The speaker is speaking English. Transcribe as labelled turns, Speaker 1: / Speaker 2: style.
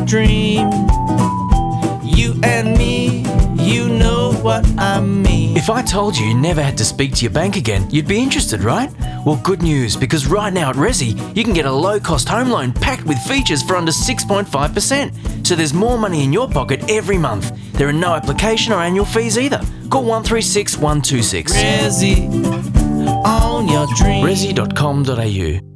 Speaker 1: dream. You and me, you know what I mean.
Speaker 2: If I told you never had to speak to your bank again, you'd be interested, right? Well, good news, because right now at Resi, you can get a low-cost home loan packed with features for under 6.5%. So there's more money in your pocket every month. There are no application or annual fees either. Call 136 126.
Speaker 1: Resi, on your dream.
Speaker 2: Resi.com.au